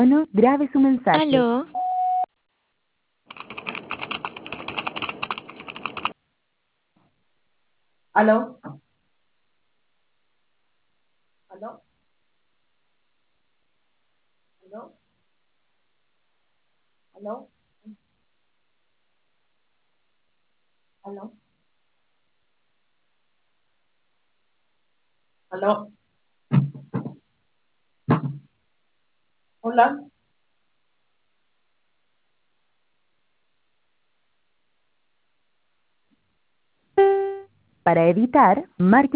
Bueno, grabe su mensaje. Aló, ¿Aló? ¿Aló? ¿Aló? ¿Aló? ¿Aló? ¿Aló? Hola. Para editar, marque